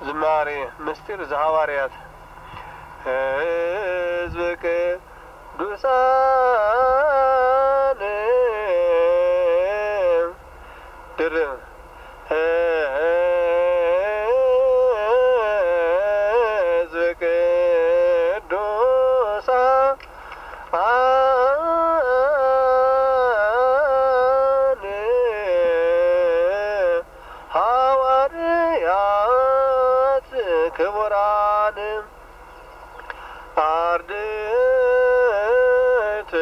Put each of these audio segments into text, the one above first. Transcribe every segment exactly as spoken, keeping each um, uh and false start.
ዝማሬ ምስጢር ዘሐዋርያት ሕዝብ ቅዱሳን ድር ሕዝብ ቅዱሳን ሐዋርያት ክቡራን አርድእት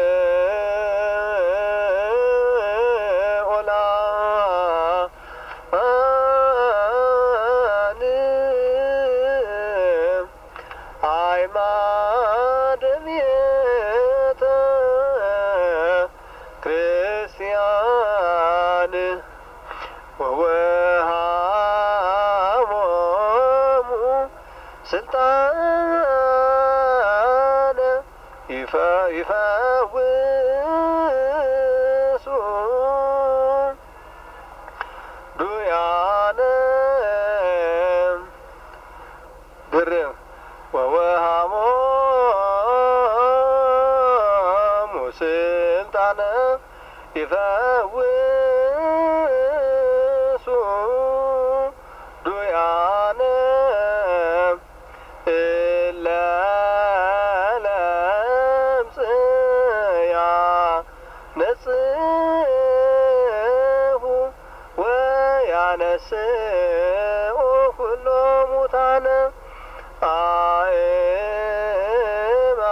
ልዑላን አዕማደ ቤተ ክርስቲያን ወወሃቦሙ ስልጣነ ይፈውሱ ዱያነ ብር ወወሃቦሙ ስልጣነ ይፈውሱ ዱያነ እለ ለምጽ ያነጽሁ ወያነስኡ ኩሎ ሙታነ አእማ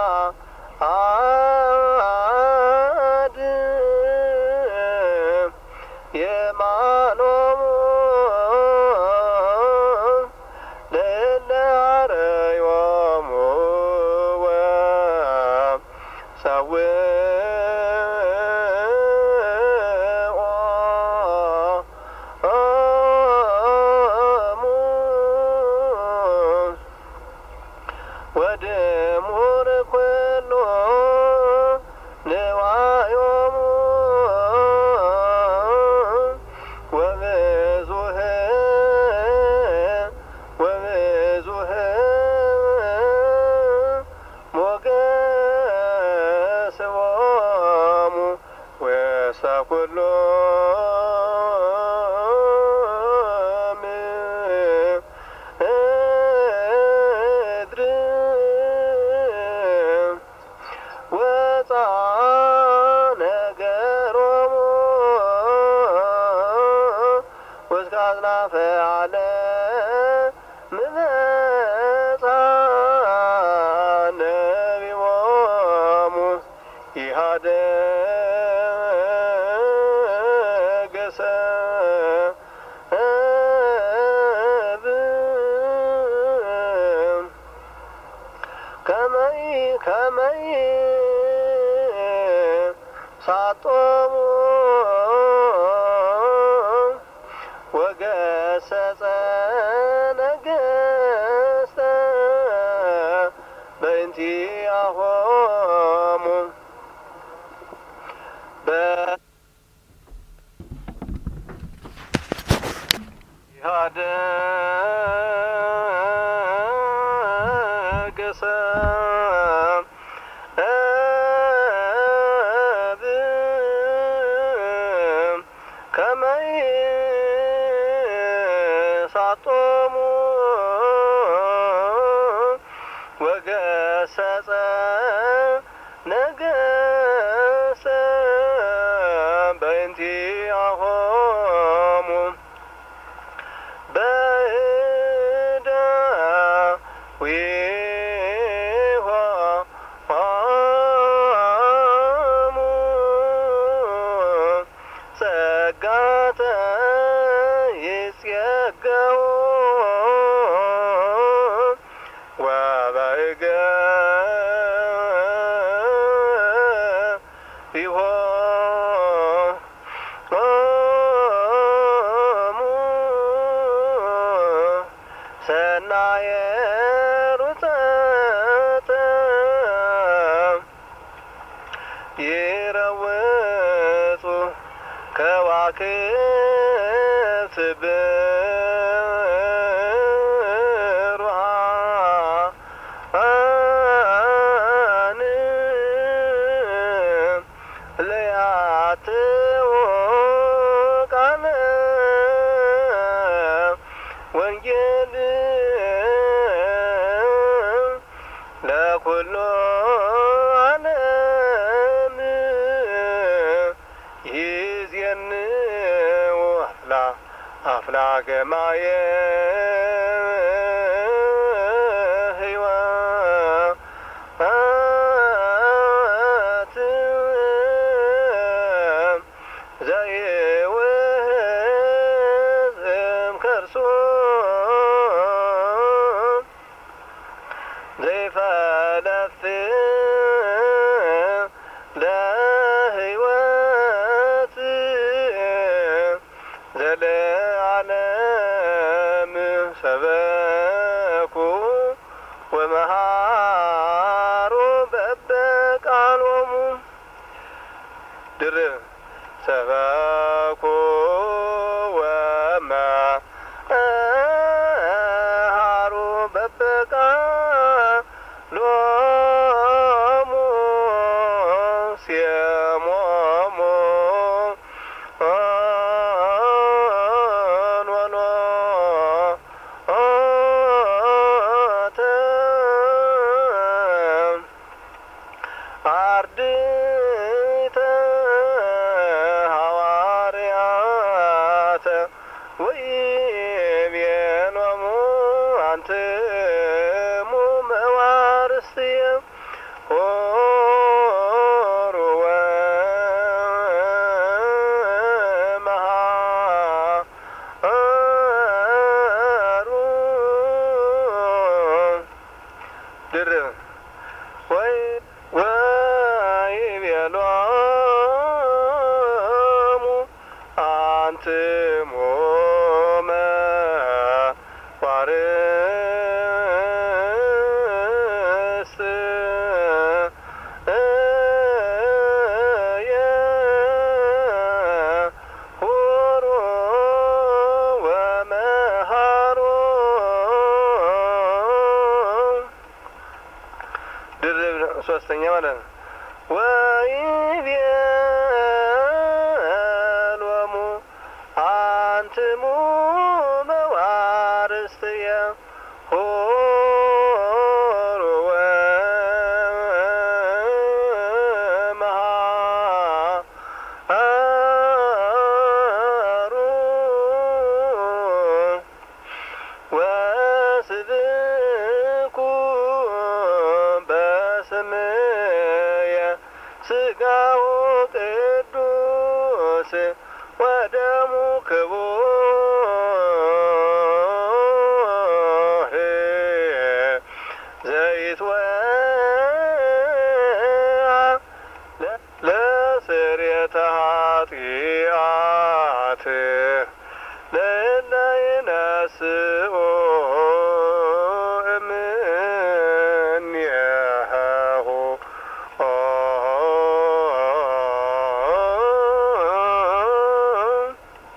አድ የማኖሙ ለእለ አርዮሙ ወሰውኦሙ ወድሙር ኩሎ ንዋዮሙ ወብዙሕ ወብዙሕ ሞገስዎሙ ወሰኩሎ ምድር ወፃ ነገሮሙ ወእስከ አጽናፈ ዓለም መጻ ነቢቦሙ ኢሃደገ ሰብእ ከመይ ከመይ ሳጦሙ ወገሰጸ ነገሥተ በእንቲአሆሙ ኢሃደገ ሰብእ ከመይ ሳጦሙ ወገሰጸ ነገሥተ በእንቲአሆሙ በእደዊሆሙ ጸጋተ ይጼገው ወበእገሪሆሙ ሰናየ ሩፀተ ይረውጹ ከዋክብት ወንጌል ለኩሉ ዓለም ይዜንው አፍላ አፍላገ ማየ ሕይወት ዘይውህዝ እምከርሱ ዘይፈለፍ ለሕይወት ዘለዓለም ሰበኩ ወመሃሩ በበቃሎሙ ድርብ ሰበኩ ወመሃሩ በበቃሎሙ ሲሞሙ አርድእተ ሐዋርያተ ወይቤሎሙ አንትሙ መዋርስየ ሆሩ ወመሃሩ ድርብ ወይ ወይቤሎሙ አንትሙ መዋርስየ ሁሩ ወመሃሩ ድርብ ሶስተኛ ማለት ነው። ወይቤሎሙ አንትሙ መዋርስትየ ሆሩ ወመሃሩ ወስብኩ በስምየ ሥጋው ቅዱስ ወደሙ ክቡር ዘይትወአ ለስርየተ ኃጢአት